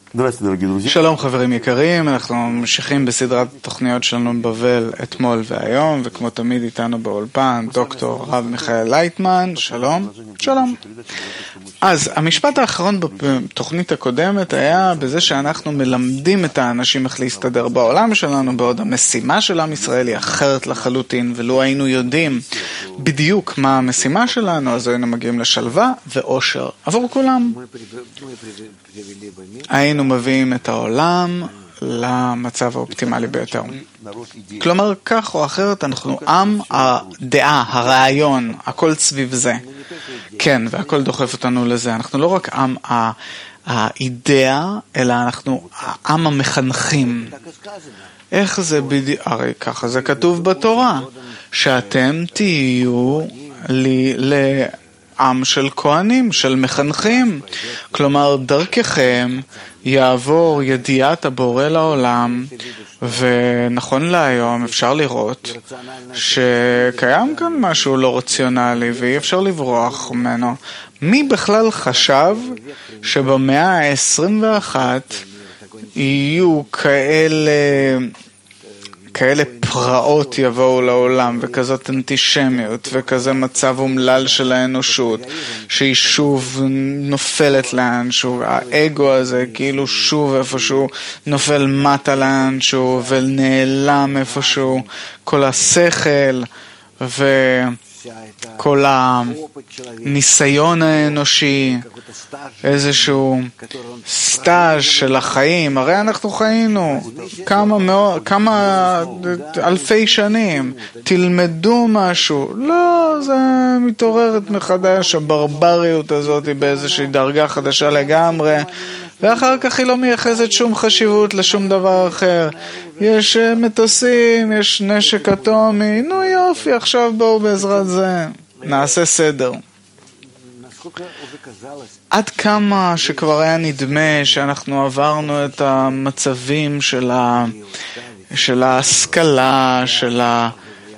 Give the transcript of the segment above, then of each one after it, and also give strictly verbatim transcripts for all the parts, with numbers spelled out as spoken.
שלום חברים יקרים, אנחנו ממשיכים בסדרת תוכניות שלנו בבל אתמול והיום, וכמו תמיד איתנו באולפן דוקטור הרב מיכאל לייטמן. שלום. שלום. אז המשפט האחרון בתוכנית הקודמת היה בזה שאנחנו מלמדים את האנשים איך להסתדר בעולם שלנו, בעוד המשימה של עם ישראל היא אחרת לחלוטין, ולא היינו יודעים בדיוק מה המשימה שלנו, אז היינו מגיעים לשלווה ואושר עבור כולם. היינו מביאים את העולם למצב האופטימלי ביותר. כלומר, כך או אחרת, אנחנו עם הדעה, הרעיון, הכל סביב זה. כן, והכל דוחף אותנו לזה. אנחנו לא רק עם האידאה, אלא אנחנו עם המחנכים. איך זה בדיוק? הרי ככה זה כתוב בתורה, שאתם תהיו לי לעם של כהנים, של מחנכים. כלומר, דרככם יעבור ידיעת הבורא לעולם, ונכון להיום אפשר לראות שקיים כאן משהו לא רציונלי ואי אפשר לברוח ממנו. מי בכלל חשב שבמאה ה-עשרים ואחת יהיו כאלה כאלה פרעות יבואו לעולם, וכזאת אנטישמיות, וכזה מצב אומלל של האנושות, שהיא שוב נופלת לאנשהו, האגו הזה כאילו שוב איפשהו נופל מטה לאנשהו, ונעלם איפשהו, כל השכל, וכל הניסיון האנושי, איזשהו סטאז' של החיים. הרי אנחנו חיינו כמה, מאות, כמה אלפי שנים, תלמדו משהו. לא, זה מתעוררת מחדש, הברבריות הזאת היא באיזושהי דרגה חדשה לגמרי, ואחר כך היא לא מייחסת שום חשיבות לשום דבר אחר. יש מטוסים, יש נשק אטומי, נו יופי, עכשיו בואו בעזרת זה נעשה סדר. עד כמה שכבר היה נדמה שאנחנו עברנו את המצבים של ה של ההשכלה, של ה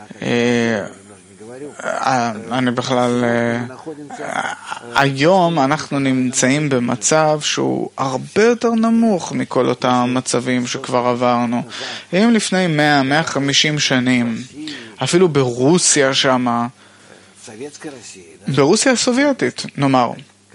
אני בכלל היום אנחנו נמצאים במצב שהוא הרבה יותר נמוך מכל אותם מצבים שכבר עברנו. אם לפני מאה, מאה וחמישים שנים, אפילו ברוסיה שמה, ברוסיה הסובייטית, נאמר,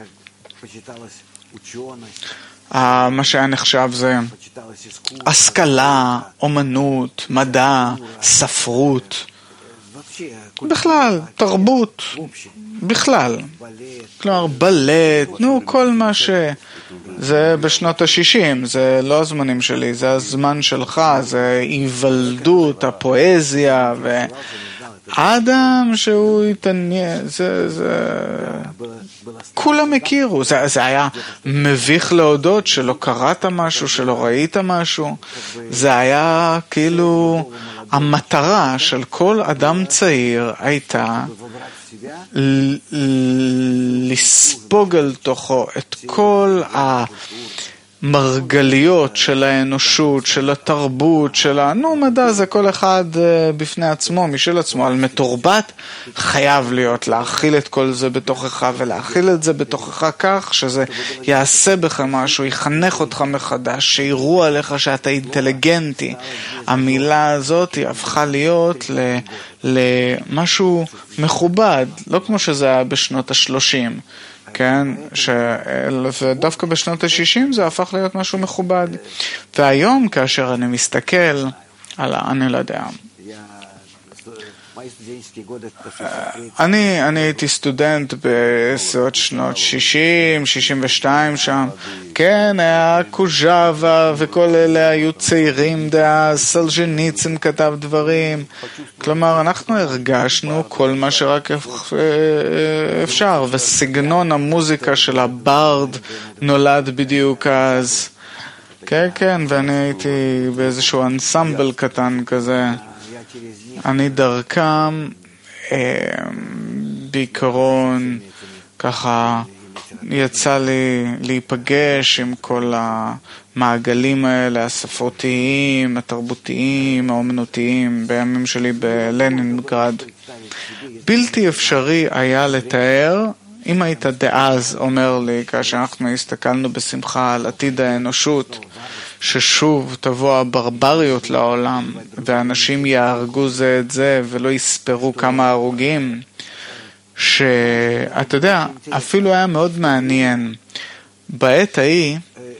מה שהיה נחשב זה השכלה, אומנות, מדע, ספרות, בכלל, תרבות, בכלל. כלומר, בלט, נו, כל מה ש... זה בשנות ה-שישים, זה לא הזמנים שלי, זה הזמן שלך, זה היוולדות, הפואזיה, ו... האדם שהוא התעניין, זה, זה... כולם הכירו, זה, זה היה מביך להודות שלא קראת משהו, שלא ראית משהו. זה היה כאילו... המטרה של כל אדם צעיר הייתה לספוג על תוכו את כל המרגליות של האנושות, של התרבות, של ה... נו, מדע זה כל אחד בפני עצמו, משל עצמו, על מתורבת חייב להיות, להכיל את כל זה בתוכך ולהכיל את זה בתוכך כך שזה יעשה בך משהו, יחנך אותך מחדש, שיראו עליך שאתה אינטליגנטי. המילה הזאת היא הפכה להיות ל... למשהו מכובד, לא כמו שזה היה בשנות ה-שלושים, כן? שדווקא בשנות ה-שישים זה הפך להיות משהו מכובד. והיום כאשר אני מסתכל על, אני לא יודע, אני, אני הייתי סטודנט בסביבות שנות שישים, שישים ושתיים שם. כן, היה קוז'אווה וכל אלה היו צעירים דאז, סולז'ניצין כתב דברים. כלומר, אנחנו הרגשנו כל מה שרק אפשר, וסגנון המוזיקה של הברד נולד בדיוק אז. כן, כן, ואני הייתי באיזשהו אנסמבל קטן כזה. אני דרכם אה, בעיקרון ככה יצא לי להיפגש עם כל המעגלים האלה, הספרותיים, התרבותיים, האומנותיים, בימים שלי בלנינגרד. בלתי אפשרי היה לתאר אם היית דאז אומר לי, כאשר אנחנו הסתכלנו בשמחה על עתיד האנושות, ששוב תבוא הברבריות לעולם, ואנשים יהרגו זה את זה, ולא יספרו כמה הרוגים, שאתה יודע, אפילו היה מאוד מעניין. בעת ההיא,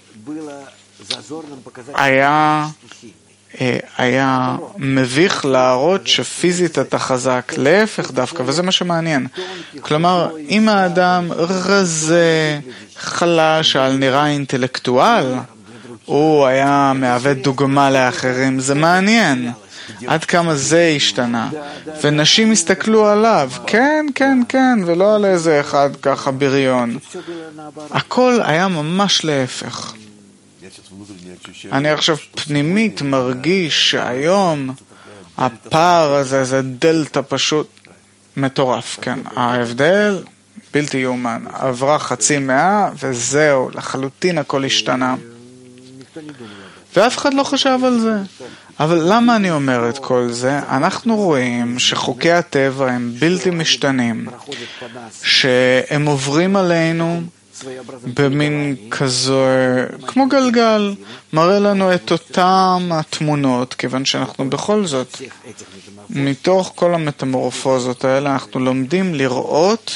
היה, היה מביך להראות שפיזית אתה חזק, להפך דווקא, וזה מה שמעניין. כלומר, אם האדם רזה, חלש, על נראה אינטלקטואל, הוא היה מהווה דוגמה לאחרים, זה מעניין. עד כמה זה השתנה. ונשים הסתכלו עליו, כן, כן, כן, ולא על איזה אחד ככה בריון. הכל היה ממש להפך. אני עכשיו פנימית מרגיש שהיום הפער הזה, זה דלתא פשוט מטורף, כן. ההבדל בלתי יאומן. עברה חצי מאה וזהו, לחלוטין הכל השתנה. ואף אחד לא חשב על זה. אבל למה אני אומר את כל זה? אנחנו רואים שחוקי הטבע הם בלתי משתנים, שהם עוברים עלינו במין כזה, כמו גלגל, מראה לנו את אותם התמונות, כיוון שאנחנו בכל זאת, מתוך כל המטמורפוזות האלה, אנחנו לומדים לראות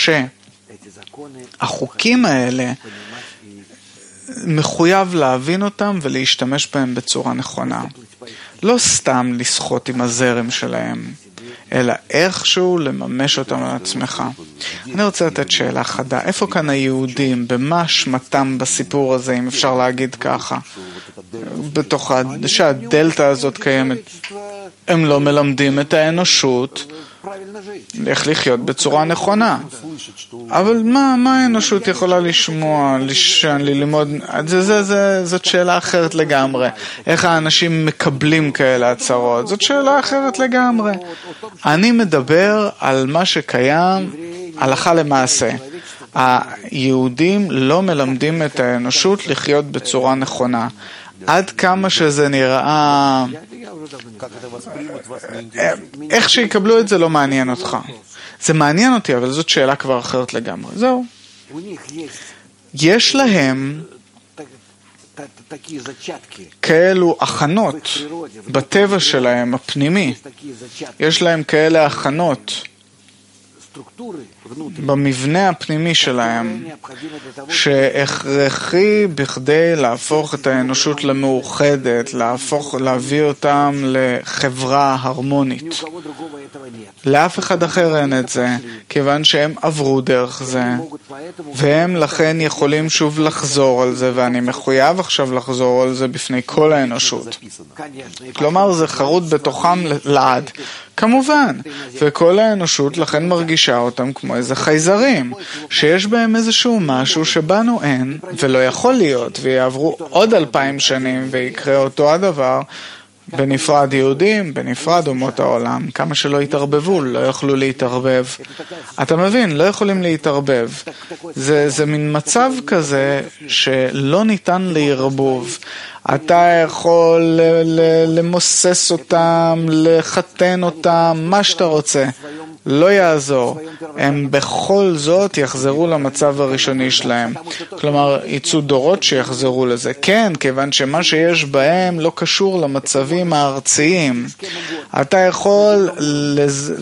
שהחוקים האלה, מחויב להבין אותם ולהשתמש בהם בצורה נכונה. לא סתם לשחות עם הזרם שלהם, אלא איכשהו לממש אותם על עצמך. אני רוצה לתת שאלה חדה. איפה כאן היהודים? במה שמתם בסיפור הזה, אם אפשר להגיד ככה? בתוך שהדלתא הזאת קיימת. הם לא מלמדים את האנושות איך לחיות בצורה נכונה. אבל מה, מה האנושות יכולה לשמוע, לשן, ללמוד? זה, זה, זה, זאת שאלה אחרת לגמרי. איך האנשים מקבלים כאלה הצהרות? זאת שאלה אחרת לגמרי. אני מדבר על מה שקיים הלכה למעשה. היהודים לא מלמדים את האנושות לחיות בצורה נכונה. עד כמה שזה נראה, איך שיקבלו את זה לא מעניין אותך. זה מעניין אותי, אבל זאת שאלה כבר אחרת לגמרי. זהו. יש להם כאלו הכנות בטבע שלהם, הפנימי. יש להם כאלה הכנות במבנה הפנימי שלהם, שהכרחי בכדי להפוך את האנושות למאוחדת, להפוך, להביא אותם לחברה הרמונית. לאף אחד אחר אין את זה, כיוון שהם עברו דרך זה, והם לכן יכולים שוב לחזור על זה, ואני מחויב עכשיו לחזור על זה בפני כל האנושות. כלומר, זה חרוט בתוכם לעד. כמובן, וכל האנושות לכן מרגישה אותם כמו איזה חייזרים, שיש בהם איזשהו משהו שבנו אין, ולא יכול להיות, ויעברו עוד אלפיים שנים ויקרה אותו הדבר, בנפרד יהודים, בנפרד אומות העולם, כמה שלא יתערבבו, לא יכלו להתערבב. אתה מבין, לא יכולים להתערבב. זה, זה מין מצב כזה שלא ניתן להירבוב. אתה יכול למוסס אותם, לחתן אותם, מה שאתה רוצה. לא יעזור. הם בכל זאת יחזרו למצב הראשוני שלהם. כלומר, יצאו דורות שיחזרו לזה. כן, כיוון שמה שיש בהם לא קשור למצבים הארציים. אתה יכול לז...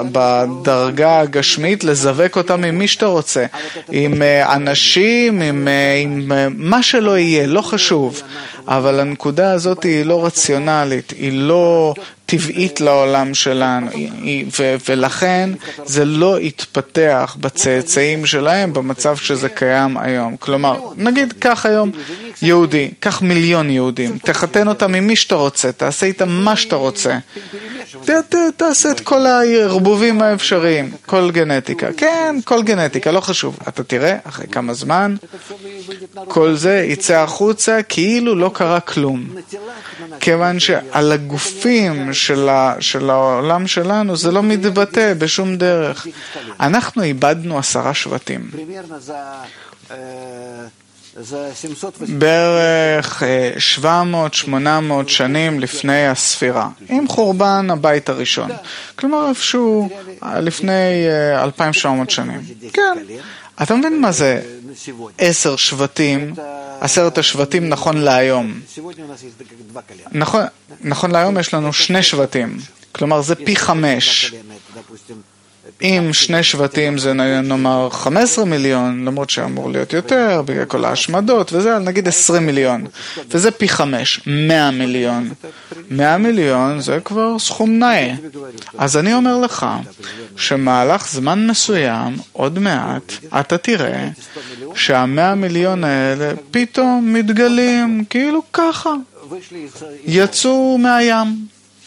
בדרגה הגשמית לזווק אותם עם מי שאתה רוצה. עם אנשים, עם, עם מה שלא יהיה, לא חשוב. אבל הנקודה הזאת היא לא רציונלית, היא לא טבעית לעולם שלנו, ו- ולכן זה לא יתפתח בצאצאים שלהם במצב שזה קיים היום. כלומר, נגיד כך היום יהודי, כך מיליון יהודים, תחתן אותם עם מי שאתה רוצה, תעשה איתם מה שאתה רוצה. ת, ת, תעשה את כל הערבובים האפשריים, כל גנטיקה. כן, כל גנטיקה, לא חשוב. אתה תראה, אחרי כמה זמן, כל זה יצא החוצה כאילו לא קרה כלום. כיוון שעל הגופים של, ה, של העולם שלנו זה לא מתבטא בשום דרך. אנחנו איבדנו עשרה שבטים. בערך שבע מאות שמונה מאות שנים לפני הספירה, עם חורבן הבית הראשון. כלומר, איפשהו לפני אלפיים ושבע מאות שנים. כן. אתה מבין מה זה עשר שבטים, עשרת השבטים נכון להיום? נכון, נכון להיום יש לנו שני שבטים. כלומר, זה פי חמש. אם שני שבטים זה נאמר חמישה עשר מיליון, למרות שאמור להיות יותר, בגלל כל ההשמדות וזה, נגיד עשרים מיליון. וזה פי חמש, מאה מיליון. מאה מיליון זה כבר סכום נאה. אז אני אומר לך, שמהלך זמן מסוים, עוד מעט, אתה תראה שהמאה מיליון האלה פתאום מתגלים כאילו ככה. יצאו מהים.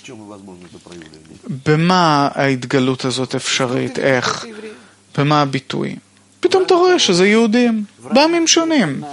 במה ההתגלות הזאת אפשרית? איך? במה הביטוי? פתאום אתה רואה שזה יהודים, בעמים שונים,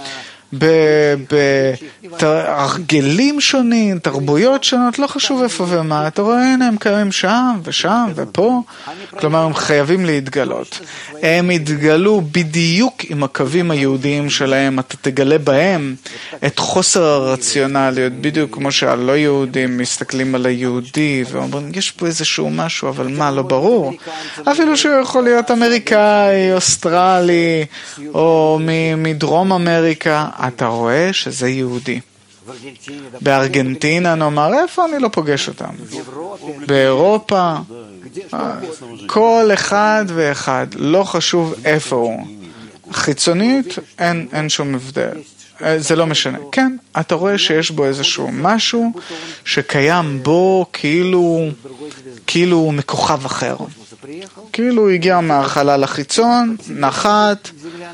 בהרגלים שונים, תרבויות שונות, לא חשוב איפה ומה, אתה רואה, הנה הם קיימים שם ושם ופה, כלומר הם חייבים להתגלות. הם התגלו בדיוק עם הקווים היהודיים שלהם, אתה תגלה בהם את חוסר הרציונליות, בדיוק כמו שהלא יהודים מסתכלים על היהודי ואומרים, יש פה איזשהו משהו, אבל מה, לא ברור? אפילו שיכול להיות אמריקאי, אוסטרלי, או מדרום אמריקה, אתה רואה שזה יהודי. בארגנטינה נאמר, איפה אני לא פוגש אותם? באירופה, כל אחד ואחד, לא חשוב איפה הוא. חיצונית, אין, אין שום הבדל. זה לא משנה. כן, אתה רואה שיש בו איזשהו משהו שקיים בו כאילו, כאילו מכוכב אחר. כאילו הוא הגיע מהחלל החיצון, נחת,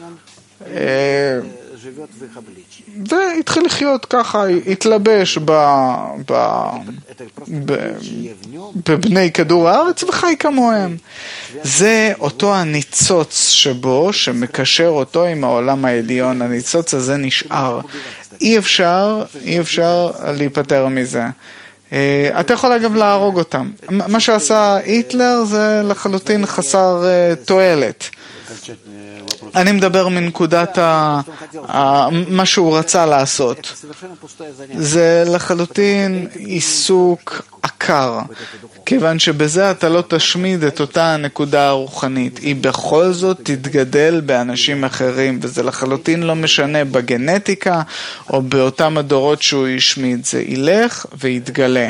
והתחיל לחיות ככה, התלבש ב, ב, ב, בבני כדור הארץ וחי כמוהם. זה אותו הניצוץ שבו, שמקשר אותו עם העולם העליון. הניצוץ הזה נשאר. אי אפשר, אי אפשר להיפטר מזה. אתה יכול אגב להרוג אותם. מה שעשה היטלר זה לחלוטין חסר תועלת. אני מדבר מנקודת ה... ה... מה שהוא רצה לעשות. זה לחלוטין עיסוק עקר, כיוון שבזה אתה לא תשמיד את אותה הנקודה הרוחנית. היא בכל זאת תתגדל באנשים אחרים, וזה לחלוטין לא משנה בגנטיקה או באותם הדורות שהוא ישמיד. זה ילך ויתגלה.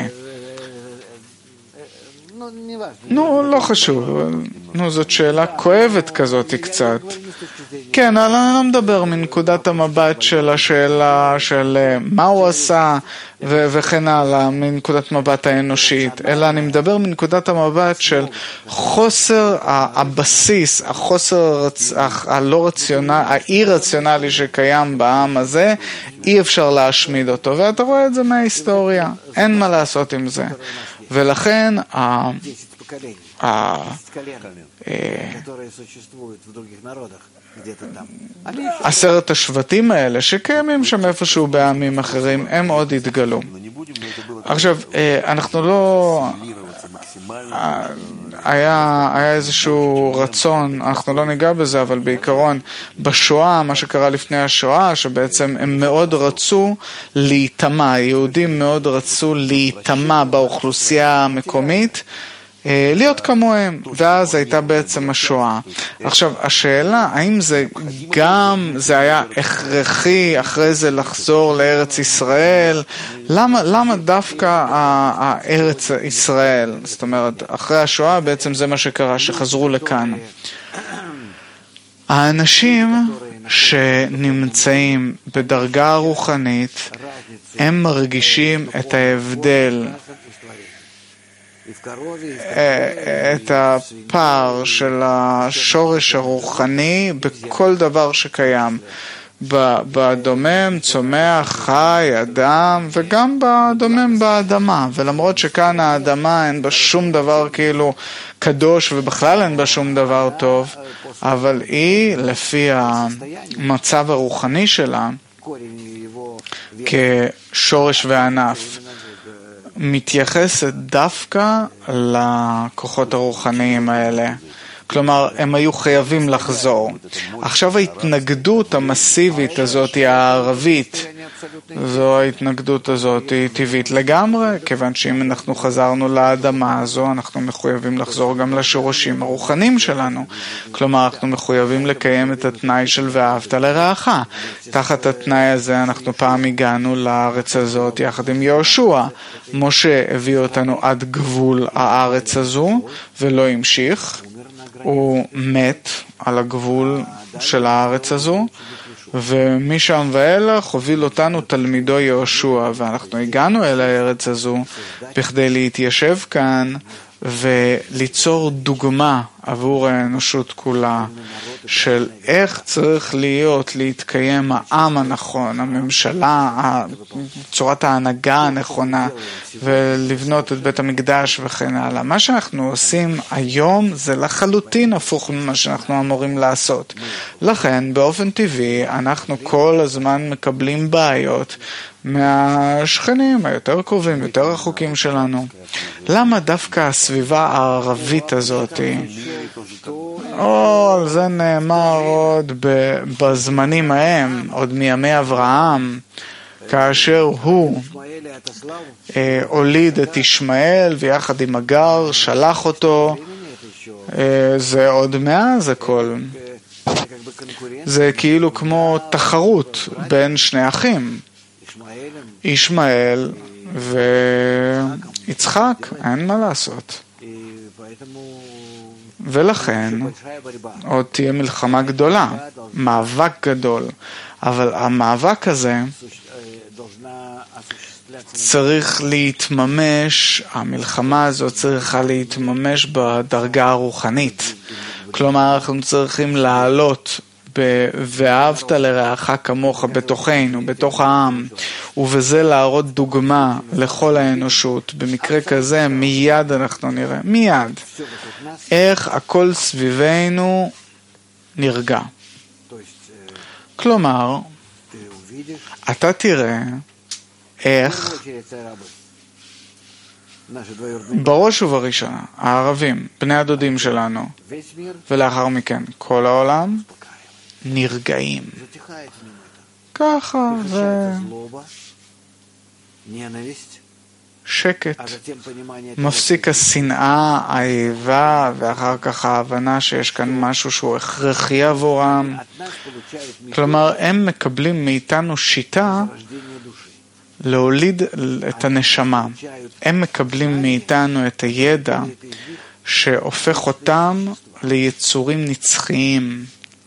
נו, לא חשוב. נו, זאת שאלה כואבת כזאת קצת. כן, אבל אני לא מדבר מנקודת המבט של השאלה של מה הוא עשה ו- וכן הלאה, מנקודת מבט האנושית, אלא אני מדבר מנקודת המבט של חוסר הבסיס, החוסר הלא רציונלי, האי רציונלי שקיים בעם הזה, אי אפשר להשמיד אותו, ואתה רואה את זה מההיסטוריה, אין מה לעשות עם זה. ולכן ה... עשרת השבטים האלה שקיימים שם איפשהו בעמים אחרים, הם עוד התגלו. עכשיו, אנחנו לא... היה, היה איזשהו רצון, אנחנו לא ניגע בזה, אבל בעיקרון בשואה, מה שקרה לפני השואה, שבעצם הם מאוד רצו להיטמע, היהודים מאוד רצו להיטמע באוכלוסייה המקומית, להיות כמוהם, ואז הייתה בעצם השואה. עכשיו, השאלה, האם זה גם, זה היה הכרחי אחרי זה לחזור לארץ ישראל? למה, למה דווקא הארץ ישראל? זאת אומרת, אחרי השואה בעצם זה מה שקרה, שחזרו לכאן. האנשים שנמצאים בדרגה רוחנית, הם מרגישים את ההבדל, את הפער של השורש הרוחני בכל דבר שקיים, בדומם, צומח, חי, אדם, וגם בדומם באדמה. ולמרות שכאן האדמה אין בה שום דבר כאילו קדוש ובכלל אין בה שום דבר טוב, אבל היא לפי המצב הרוחני שלה כשורש וענף מתייחסת דווקא לכוחות הרוחניים האלה. כלומר, הם היו חייבים לחזור. עכשיו ההתנגדות המסיבית הזאת היא הערבית. זו ההתנגדות הזאת היא טבעית לגמרי, כיוון שאם אנחנו חזרנו לאדמה הזו, אנחנו מחויבים לחזור גם לשורשים הרוחניים שלנו. כלומר, אנחנו מחויבים לקיים את התנאי של ואהבת לרעך. תחת התנאי הזה אנחנו פעם הגענו לארץ הזאת יחד עם יהושע. משה הביא אותנו עד גבול הארץ הזו ולא המשיך. הוא מת על הגבול של הארץ הזו, ומשם ואילך הוביל אותנו תלמידו יהושע, ואנחנו הגענו אל הארץ הזו בכדי להתיישב כאן וליצור דוגמה עבור האנושות כולה של איך צריך להיות, להתקיים העם הנכון, הממשלה, צורת ההנהגה הנכונה, ולבנות את בית המקדש וכן הלאה. מה שאנחנו עושים היום זה לחלוטין הפוך ממה שאנחנו אמורים לעשות. לכן, באופן טבעי, אנחנו כל הזמן מקבלים בעיות מהשכנים היותר קרובים, יותר רחוקים שלנו. למה דווקא הסביבה הערבית הזאת? או, על זה נאמר עוד בזמנים ההם, עוד מימי אברהם, כאשר הוא אה, הוליד את ישמעאל ויחד עם הגר שלח אותו. אה, זה עוד מאז הכל. זה כאילו כמו תחרות בין שני אחים. ישמעאל ויצחק, אין מה לעשות. ולכן עוד תהיה מלחמה גדולה, מאבק גדול, אבל המאבק הזה צריך להתממש, המלחמה הזאת צריכה להתממש בדרגה הרוחנית. כלומר, אנחנו צריכים לעלות ואהבת לרעך כמוך בתוכנו, בתוך העם, ובזה להראות דוגמה לכל האנושות. במקרה כזה מיד אנחנו נראה, מיד, איך הכל סביבנו נרגע. כלומר, אתה תראה איך בראש ובראשונה הערבים, בני הדודים שלנו, ולאחר מכן כל העולם נרגעים. ככה זה שקט. מפסיק השנאה, האיבה, ואחר כך ההבנה שיש כאן משהו שהוא הכרחי עבורם. כלומר, הם מקבלים מאיתנו שיטה להוליד את הנשמה. הם מקבלים מאיתנו את הידע שהופך אותם ליצורים נצחיים.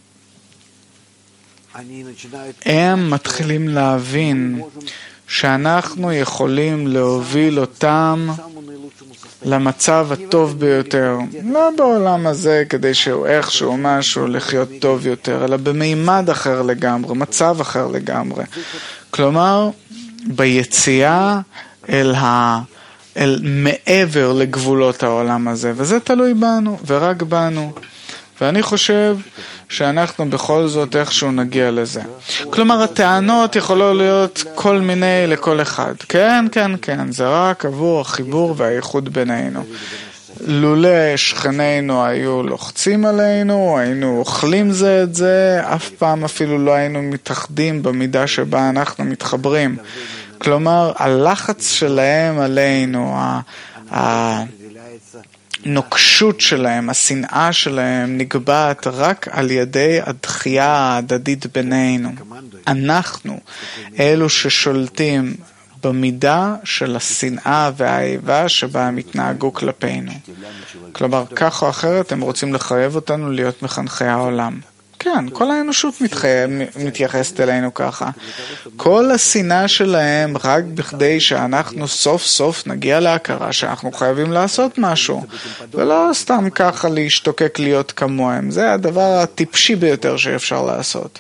הם מתחילים להבין שאנחנו יכולים להוביל אותם למצב הטוב ביותר. לא בעולם הזה כדי שהוא איכשהו משהו לחיות טוב יותר, אלא במימד אחר לגמרי, מצב אחר לגמרי. כלומר, ביציאה אל, ה... אל מעבר לגבולות העולם הזה, וזה תלוי בנו ורק בנו. ואני חושב שאנחנו בכל זאת איכשהו נגיע לזה. כלומר, הטענות יכולות להיות כל מיני לכל אחד. כן, כן, כן, זה רק עבור החיבור והייחוד בינינו. לולא שכנינו היו לוחצים עלינו, היינו אוכלים זה את זה, אף פעם אפילו לא היינו מתאחדים במידה שבה אנחנו מתחברים. כלומר, הלחץ שלהם עלינו, ה... הנוקשות שלהם, השנאה שלהם נקבעת רק על ידי הדחייה ההדדית בינינו. אנחנו, אלו ששולטים במידה של השנאה והאיבה שבה הם התנהגו כלפינו. כלומר, כך או אחרת הם רוצים לחייב אותנו להיות מחנכי העולם. כן, כל האנושות מתחייב, מתייחסת אלינו ככה. כל השנאה שלהם רק בכדי שאנחנו סוף סוף נגיע להכרה שאנחנו חייבים לעשות משהו. ולא סתם ככה להשתוקק להיות כמוהם. זה הדבר הטיפשי ביותר שאפשר לעשות.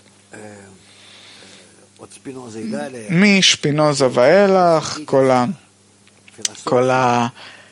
משפינוזה ואילך, כל ה... כל ה...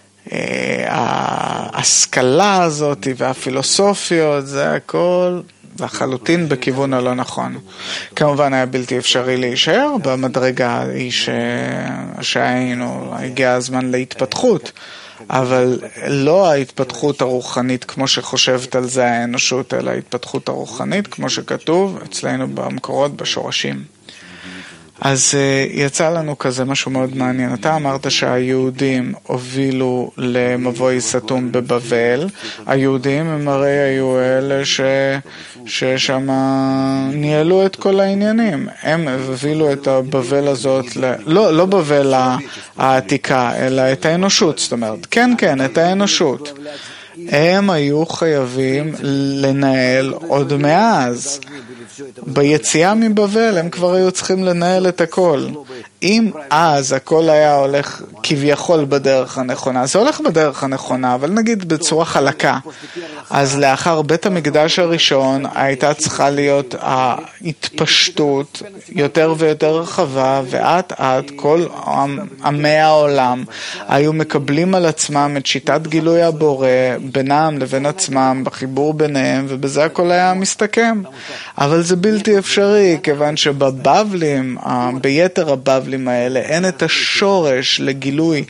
ההשכלה הזאת והפילוסופיות, זה הכל לחלוטין בכיוון הלא נכון. כמובן היה בלתי אפשרי להישאר במדרגה שהיינו, הגיע הזמן להתפתחות, אבל לא ההתפתחות הרוחנית כמו שחושבת על זה האנושות, אלא ההתפתחות הרוחנית כמו שכתוב אצלנו במקורות בשורשים. אז יצא לנו כזה משהו מאוד מעניין. אתה אמרת שהיהודים הובילו למבוי סתום בבבל. היהודים הם הרי היו אלה ש... ששם ניהלו את כל העניינים. הם הובילו את הבבל הזאת, ל... לא, לא בבל העתיקה, אלא את האנושות. זאת אומרת, כן, כן, את האנושות. הם היו חייבים לנהל עוד מאז. ביציאה מבבל הם כבר היו צריכים לנהל את הכל. אם אז הכל היה הולך כביכול בדרך הנכונה, זה הולך בדרך הנכונה, אבל נגיד בצורה חלקה. אז לאחר בית המקדש הראשון הייתה צריכה להיות ההתפשטות יותר ויותר רחבה, ועד עד כל עמי העולם היו מקבלים על עצמם את שיטת גילוי הבורא בינם לבין עצמם, בחיבור ביניהם, ובזה הכל היה מסתכם. אבל זה בלתי אפשרי, כיוון שבבבלים, ביתר הבבלים האלה, אין את השורש לגילוי.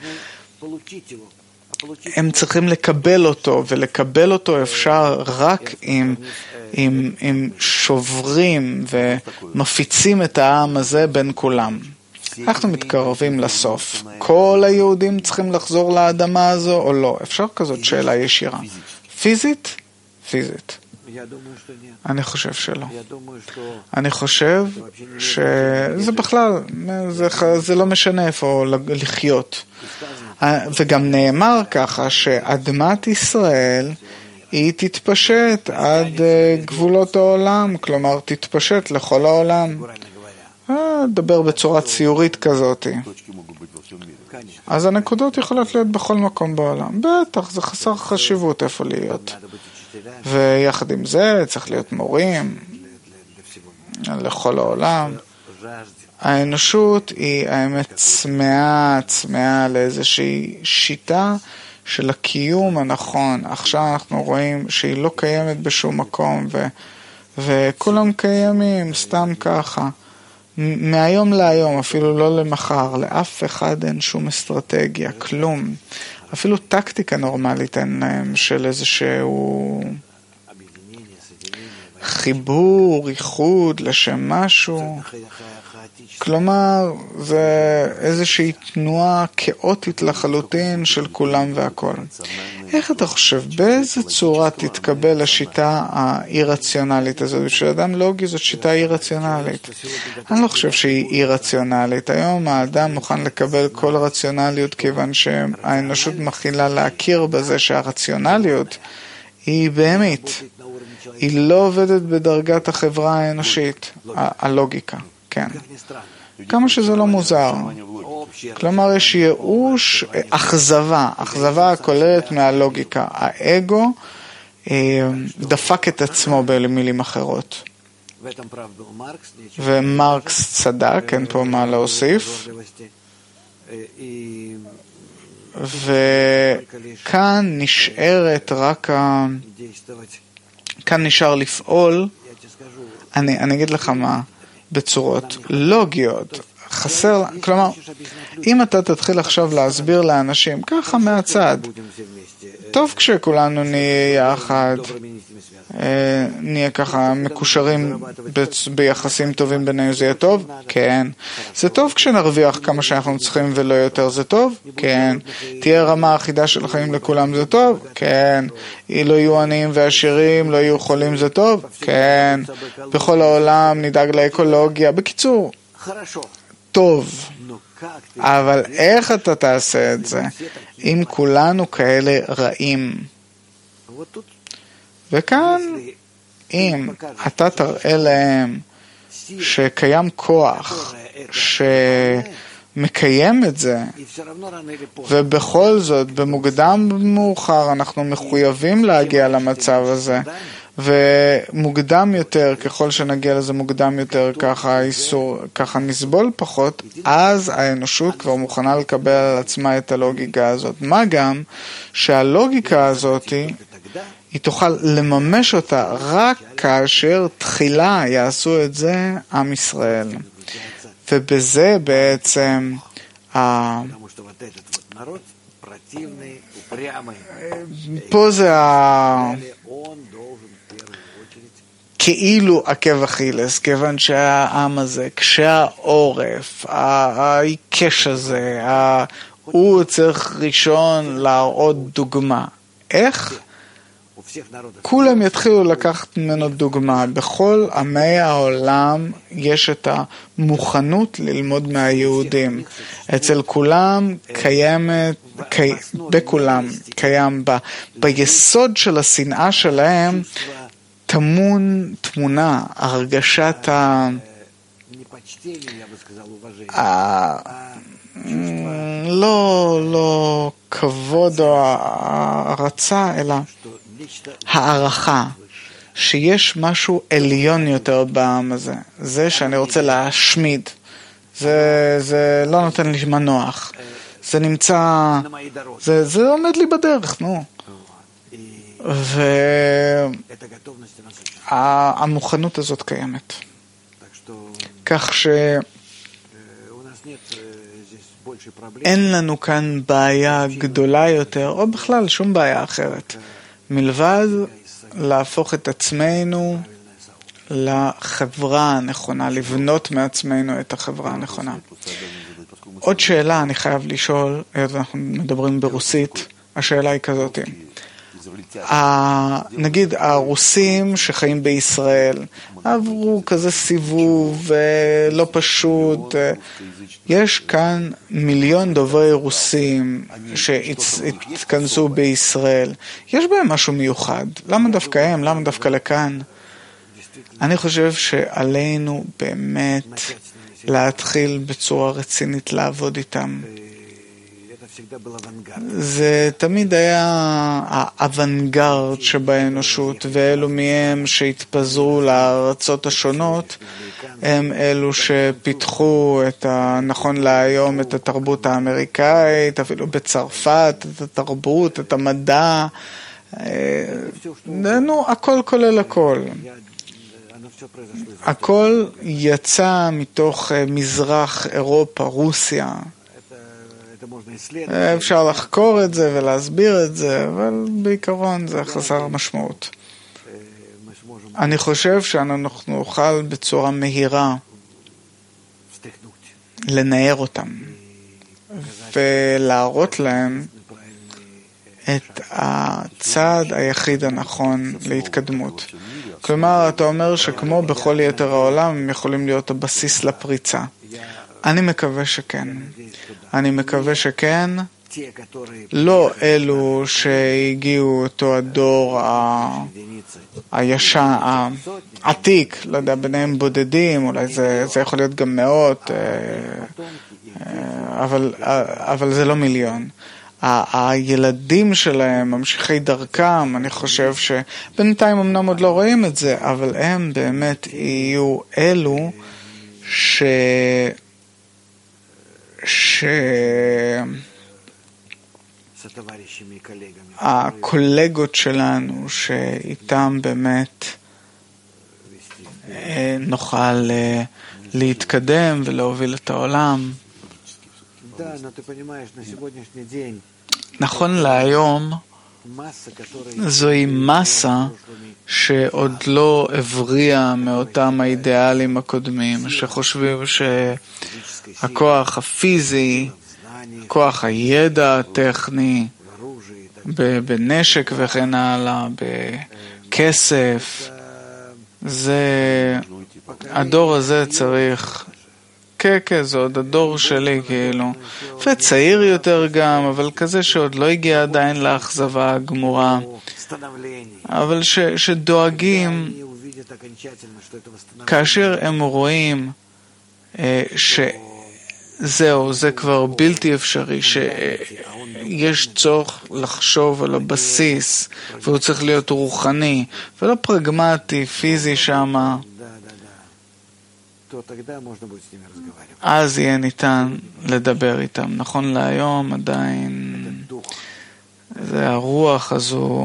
הם צריכים לקבל אותו, ולקבל אותו אפשר רק אם, אם, אם שוברים ומפיצים את העם הזה בין כולם. אנחנו מתקרבים לסוף. כל היהודים צריכים לחזור לאדמה הזו או לא? אפשר כזאת שאלה ישירה. פיזית? פיזית. אני חושב שלא. אני חושב שזה בכלל, זה, זה לא משנה איפה לחיות. וגם נאמר ככה שאדמת ישראל היא תתפשט עד גבולות העולם, כלומר תתפשט לכל העולם. דבר בצורה ציורית כזאת. אז הנקודות יכולות להיות בכל מקום בעולם. בטח, זה חסר חשיבות איפה להיות. ויחד עם זה צריך להיות מורים לכל העולם. האנושות היא האמת צמאה, צמאה לאיזושהי שיטה של הקיום הנכון. עכשיו אנחנו רואים שהיא לא קיימת בשום מקום, ו- וכולם קיימים סתם ככה. מהיום להיום, אפילו לא למחר, לאף אחד אין שום אסטרטגיה, כלום. אפילו טקטיקה נורמלית אין להם של איזשהו חיבור, איחוד לשם משהו. כלומר, זה איזושהי תנועה כאוטית לחלוטין של כולם והכל. איך אתה חושב, באיזה צורה תתקבל השיטה האי-רציונלית הזאת? בשביל אדם לוגי זאת שיטה אי-רציונלית. אני לא חושב שהיא אי-רציונלית. היום האדם מוכן לקבל כל רציונליות, כיוון שהאנושות מכילה להכיר בזה שהרציונליות היא באמת. היא לא עובדת בדרגת החברה האנושית, הלוגיקה. כן. כמה שזה לא מוזר. כלומר, יש ייאוש, אכזבה, אכזבה הכוללת מהלוגיקה. האגו דפק את עצמו במילים אחרות. ומרקס צדק, אין פה מה להוסיף. וכאן נשארת רק ה... כאן נשאר לפעול, אני, אני אגיד לך מה, בצורות לוגיות, חסר, כלומר, אם אתה תתחיל עכשיו להסביר לאנשים, ככה מהצד, טוב כשכולנו נהיה יחד, נהיה ככה מקושרים ביחסים טובים בינינו, זה יהיה טוב? כן. זה טוב כשנרוויח כמה שאנחנו צריכים ולא יותר, זה טוב? כן. תהיה רמה אחידה של חיים לכולם, זה טוב? כן. לא יהיו עניים ועשירים, לא יהיו חולים, זה טוב? כן. בכל העולם נדאג לאקולוגיה. בקיצור, טוב. אבל איך אתה תעשה את זה אם כולנו כאלה רעים? וכאן, אם אתה תראה להם שקיים כוח שמקיים את זה, ובכל זאת, במוקדם ומאוחר, אנחנו מחויבים להגיע למצב הזה, ומוקדם יותר, ככל שנגיע לזה מוקדם יותר, ככה איסור, ככה נסבול פחות, אז האנושות כבר מוכנה לקבל על עצמה את הלוגיקה הזאת. מה גם שהלוגיקה הזאת היא תוכל לממש אותה רק כאשר תחילה יעשו את זה עם ישראל. ובזה בעצם פה זה ה... כאילו עקב אכילס, כיוון שהעם הזה, כשהעורף, העיקש הזה, הוא צריך ראשון להראות דוגמה. איך? כולם יתחילו לקחת ממנו דוגמה. בכל עמי העולם יש את המוכנות ללמוד מהיהודים. אצל כולם קיימת, קי, בכולם קיים ב, ביסוד של השנאה שלהם תמון, תמונה, הרגשת ה... לא, לא כבוד או הערצה, אלא הערכה, שיש משהו עליון יותר בעם הזה. זה שאני רוצה להשמיד. זה, זה לא נותן לי מנוח. זה נמצא, זה, זה עומד לי בדרך, נו. והמוכנות הזאת קיימת. כך ש... אין לנו כאן בעיה גדולה יותר, או בכלל שום בעיה אחרת, מלבד להפוך את עצמנו לחברה הנכונה, לבנות מעצמנו את החברה הנכונה. עוד שאלה אני חייב לשאול, אנחנו מדברים ברוסית, השאלה היא כזאת. נגיד הרוסים שחיים בישראל עברו כזה סיבוב לא פשוט, יש כאן מיליון דוברי רוסים שהתכנסו בישראל, יש בהם משהו מיוחד, למה דווקא הם, למה דווקא לכאן? אני חושב שעלינו באמת להתחיל בצורה רצינית לעבוד איתם. זה תמיד היה האוונגרד שבאנושות, ואלו מהם שהתפזרו לארצות השונות הם אלו שפיתחו את הנכון להיום את התרבות האמריקאית, אפילו בצרפת, את התרבות, את המדע, נו, הכל כולל הכל. הכל יצא מתוך מזרח אירופה, רוסיה. אפשר לחקור את זה ולהסביר את זה, אבל בעיקרון זה חסר משמעות. אני חושב שאנחנו נוכל בצורה מהירה לנער אותם ולהראות להם את הצעד היחיד הנכון להתקדמות. כלומר, אתה אומר שכמו בכל יתר העולם הם יכולים להיות הבסיס לפריצה. אני מקווה שכן. אני מקווה שכן. לא אלו שהגיעו אותו הדור הישן, העתיק, לא יודע, ביניהם בודדים, אולי זה, זה יכול להיות גם מאות, אבל, אבל זה לא מיליון. הילדים שלהם, ממשיכי דרכם, אני חושב שבינתיים אמנם עוד לא רואים את זה, אבל הם באמת יהיו אלו ש... ש... הקולגות שלנו שאיתם באמת נוכל להתקדם ולהוביל את העולם. נכון להיום זוהי מסה שעוד לא הבריאה מאותם האידיאלים הקודמים, שחושבים שהכוח הפיזי, כוח הידע הטכני, בנשק וכן הלאה, בכסף, זה, הדור הזה צריך, כן, כן, זה עוד הדור שלי, כאילו, וצעיר יותר גם, אבל כזה שעוד לא הגיע עדיין לאכזבה הגמורה, אבל ש, שדואגים, כאשר הם רואים ש... זהו, זה כבר בלתי אפשרי, שיש צורך לחשוב על הבסיס, והוא צריך להיות רוחני, ולא פרגמטי, פיזי שמה. אז יהיה ניתן לדבר איתם. נכון להיום עדיין, זה הרוח הזו,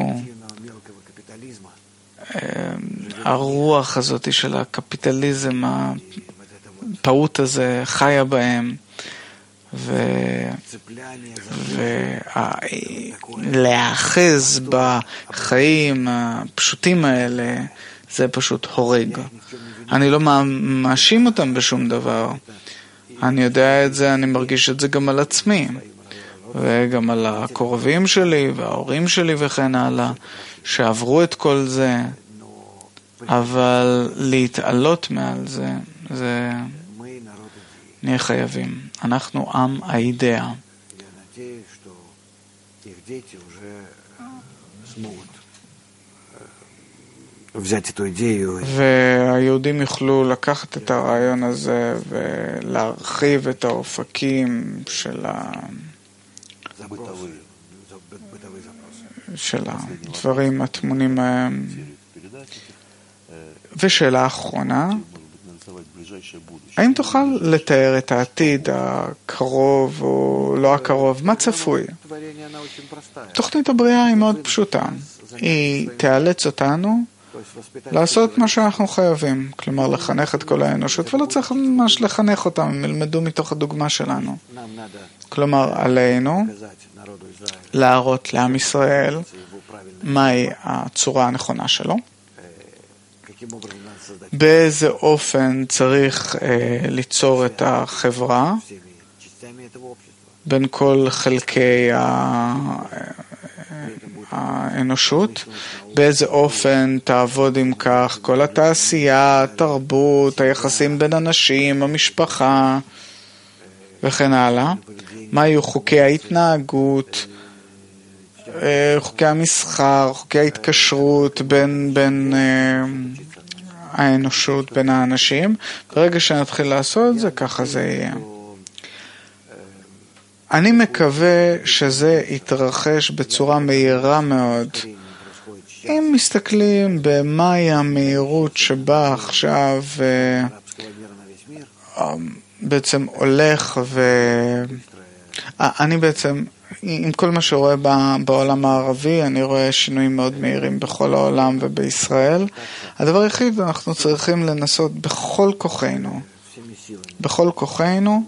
הרוח הזאת של הקפיטליזם, הפעוט הזה חיה בהם, ולהאחז בחיים הפשוטים האלה, זה פשוט הורג. אני לא מאשים אותם בשום דבר. אני יודע את זה, אני מרגיש את זה גם על עצמי, וגם על הקרובים שלי וההורים שלי וכן הלאה, שעברו את כל זה, אבל להתעלות מעל זה, זה נהיה חייבים. אנחנו עם האידאה. והיהודים יוכלו לקחת את הרעיון הזה ולהרחיב את האופקים של ה... של הדברים התמונים מהם. ושאלה אחרונה, האם תוכל לתאר את העתיד הקרוב או לא הקרוב? מה צפוי? תוכנית הבריאה היא מאוד פשוטה. היא תאלץ אותנו לעשות מה שאנחנו חייבים, כלומר לחנך את כל האנושות, ולא צריך ממש לחנך אותם, הם ילמדו מתוך הדוגמה שלנו. כלומר, עלינו להראות לעם ישראל מהי הצורה הנכונה שלו, באיזה אופן צריך אה, ליצור את החברה בין כל חלקי האנושות, באיזה אופן תעבוד עם כך כל התעשייה, התרבות, היחסים בין אנשים, המשפחה וכן הלאה, מה יהיו חוקי ההתנהגות, חוקי המסחר, חוקי ההתקשרות בין, בין אה, האנושות, בין האנשים. ברגע שנתחיל לעשות זה, ככה זה יהיה. אני מקווה שזה יתרחש בצורה מהירה מאוד. אם מסתכלים במהי המהירות שבה עכשיו אה, אה, בעצם הולך ו... אה, אני בעצם... עם כל מה שרואה בעולם הערבי, אני רואה שינויים מאוד מהירים בכל העולם ובישראל. הדבר היחיד, אנחנו צריכים לנסות בכל כוחנו, בכל כוחנו,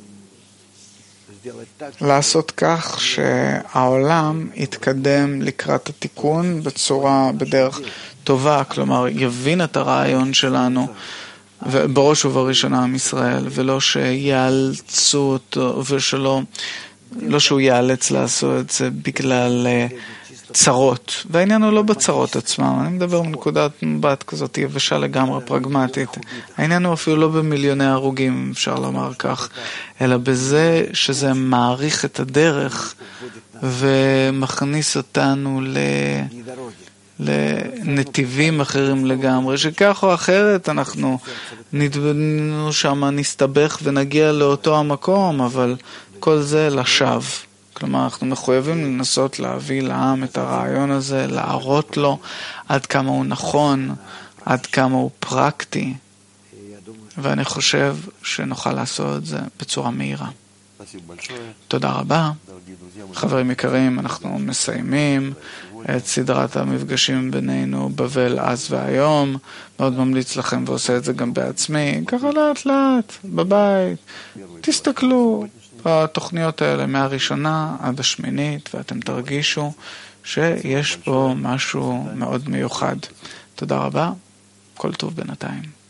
לעשות כך שהעולם יתקדם לקראת התיקון בצורה, בדרך טובה, כלומר יבין את הרעיון שלנו, ובראש ובראשונה עם ישראל, ולא שיאלצו אותו, ושלא... לא שהוא ייאלץ לעשות את זה בגלל uh, צרות. והעניין הוא לא בצרות עצמם. אני מדבר מנקודת מבט כזאת יבשה לגמרי פרגמטית. העניין הוא אפילו לא במיליוני הרוגים, אפשר לומר כך, אלא בזה שזה מעריך את הדרך ומכניס אותנו ל... לנתיבים אחרים לגמרי, שכך או אחרת אנחנו נדבנו שם, נסתבך ונגיע לאותו המקום, אבל כל זה לשווא. כלומר, אנחנו מחויבים לנסות להביא לעם את הרעיון הזה, להראות לו עד כמה הוא נכון, עד כמה הוא פרקטי, ואני חושב שנוכל לעשות את זה בצורה מהירה. תודה רבה. חברים יקרים, אנחנו מסיימים את סדרת המפגשים בינינו בבל אז והיום. מאוד ממליץ לכם ועושה את זה גם בעצמי. ככה לאט לאט, בבית. תסתכלו בתוכניות האלה מהראשונה עד השמינית, ואתם תרגישו שיש פה משהו מאוד מיוחד. תודה רבה. כל טוב בינתיים.